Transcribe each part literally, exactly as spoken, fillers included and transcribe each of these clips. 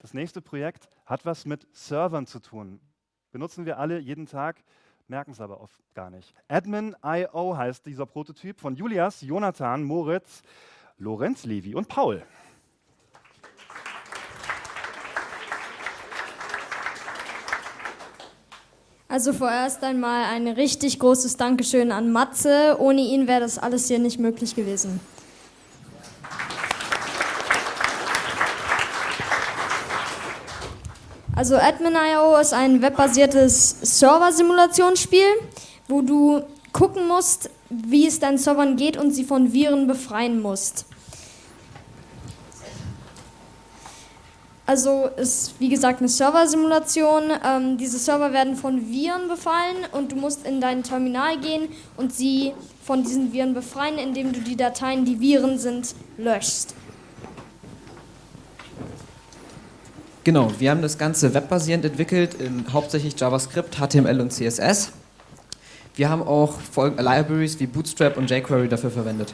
Das nächste Projekt hat was mit Servern zu tun. Benutzen wir alle jeden Tag, merken es aber oft gar nicht. Admin Punkt i o heißt dieser Prototyp von Julias, Jonathan, Moritz, Lorenz, Levi und Paul. Also vorerst einmal ein richtig großes Dankeschön an Matze. Ohne ihn wäre das alles hier nicht möglich gewesen. Also Admin Punkt i o ist ein webbasiertes Server-Simulationsspiel, wo du gucken musst, wie es deinen Servern geht und sie von Viren befreien musst. Also ist wie gesagt eine Server-Simulation. Ähm, diese Server werden von Viren befallen und du musst in dein Terminal gehen und sie von diesen Viren befreien, indem du die Dateien, die Viren sind, löschst. Genau, wir haben das Ganze webbasierend entwickelt, in hauptsächlich JavaScript, H T M L und C S S. Wir haben auch Fol- Libraries wie Bootstrap und jQuery dafür verwendet.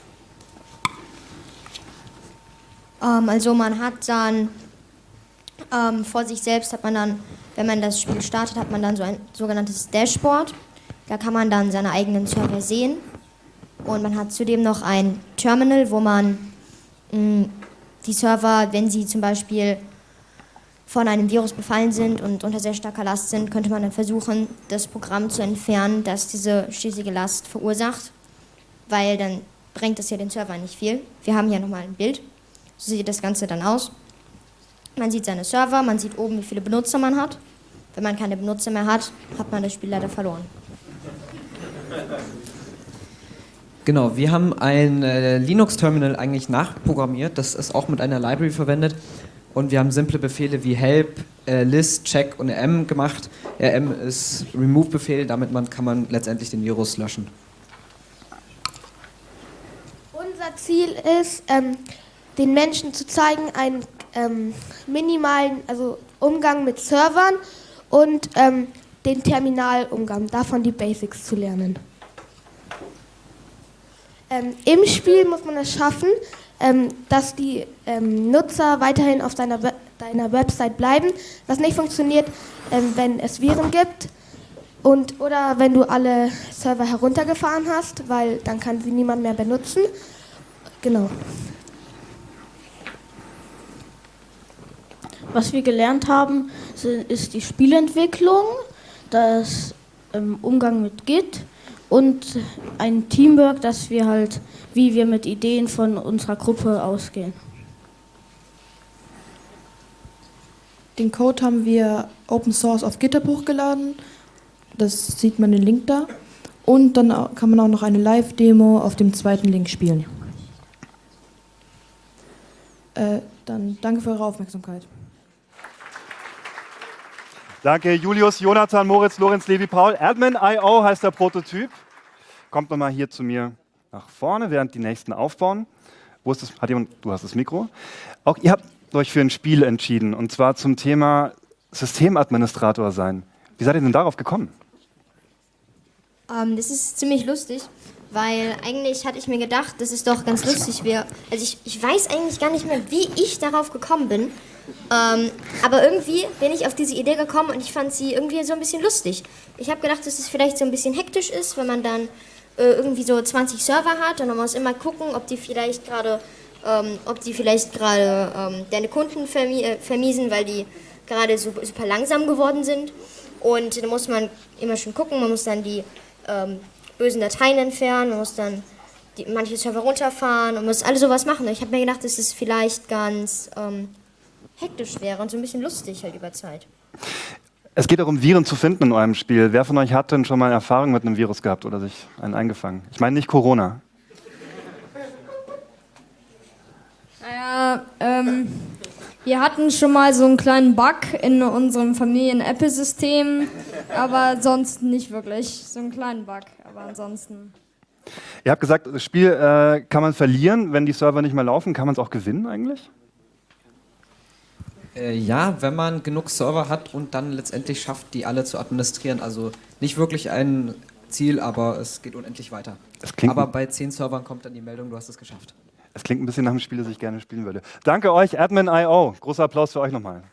Ähm, also man hat dann ähm, vor sich selbst, hat man dann, wenn man das Spiel startet, hat man dann so ein sogenanntes Dashboard. Da kann man dann seine eigenen Server sehen. Und man hat zudem noch ein Terminal, wo man mh, die Server, wenn sie zum Beispiel von einem Virus befallen sind und unter sehr starker Last sind, könnte man dann versuchen, das Programm zu entfernen, das diese schließliche Last verursacht, weil dann bringt das ja den Server nicht viel. Wir haben hier nochmal ein Bild, so sieht das Ganze dann aus. Man sieht seine Server, man sieht oben, wie viele Benutzer man hat. Wenn man keine Benutzer mehr hat, hat man das Spiel leider verloren. Genau, wir haben ein äh, Linux-Terminal eigentlich nachprogrammiert, das ist auch mit einer Library verwendet. Und wir haben simple Befehle wie help, äh, list, check und rm gemacht. Rm ist remove-Befehl, damit man, kann man letztendlich den Virus löschen. Unser Ziel ist, ähm, den Menschen zu zeigen, einen ähm, minimalen also Umgang mit Servern und ähm, den Terminalumgang, davon die Basics zu lernen. Ähm, Im Spiel muss man es schaffen, ähm, dass die ähm, Nutzer weiterhin auf deiner, We- deiner Website bleiben, was nicht funktioniert, ähm, wenn es Viren gibt und, oder wenn du alle Server heruntergefahren hast, weil dann kann sie niemand mehr benutzen. Genau. Was wir gelernt haben, ist die Spielentwicklung, das ähm, Umgang mit Git und ein Teamwork, dass wir halt, wie wir mit Ideen von unserer Gruppe ausgehen. Den Code haben wir Open Source auf GitHub hochgeladen. Das sieht man den Link da. Und dann au- kann man auch noch eine Live-Demo auf dem zweiten Link spielen. Äh, dann danke für eure Aufmerksamkeit. Danke Julius, Jonathan, Moritz, Lorenz, Levi, Paul. Admin Punkt i o heißt der Prototyp. Kommt nochmal hier zu mir nach vorne, während die nächsten aufbauen. Wo ist das? Hat jemand? Du hast das Mikro. Auch ihr habt euch für ein Spiel entschieden, und zwar zum Thema Systemadministrator sein. Wie seid ihr denn darauf gekommen? Ähm, das ist ziemlich lustig, weil eigentlich hatte ich mir gedacht, das ist doch ganz lustig. Wir, also ich, ich weiß eigentlich gar nicht mehr, wie ich darauf gekommen bin. Ähm, aber irgendwie bin ich auf diese Idee gekommen und ich fand sie irgendwie so ein bisschen lustig. Ich habe gedacht, dass es vielleicht so ein bisschen hektisch ist, wenn man dann äh, irgendwie so zwanzig Server hat und man muss immer gucken, ob die vielleicht gerade ähm, ob die vielleicht gerade ähm, deine Kunden vermi äh, vermiesen, weil die gerade super, super langsam geworden sind. Und da muss man immer schon gucken, man muss dann die ähm, bösen Dateien entfernen, man muss dann die, manche Server runterfahren und muss alles sowas machen. Und ich habe mir gedacht, dass es vielleicht ganz ähm, hektisch wäre und so ein bisschen lustig halt über Zeit. Es geht darum, Viren zu finden in eurem Spiel. Wer von euch hat denn schon mal Erfahrung mit einem Virus gehabt oder sich einen eingefangen? Ich meine nicht Corona. Naja, ähm, wir hatten schon mal so einen kleinen Bug in unserem Familien-Apple-System, aber sonst nicht wirklich. So einen kleinen Bug, aber ansonsten. Ihr habt gesagt, das Spiel äh, kann man verlieren, wenn die Server nicht mehr laufen. Kann man es auch gewinnen eigentlich? Äh, ja, wenn man genug Server hat und dann letztendlich schafft, die alle zu administrieren. Also nicht wirklich ein Ziel, aber es geht unendlich weiter. Das klingt aber bei zehn Servern kommt dann die Meldung, du hast es geschafft. Es klingt ein bisschen nach einem Spiel, das ich gerne spielen würde. Danke euch, Admin Punkt i o. Großer Applaus für euch nochmal.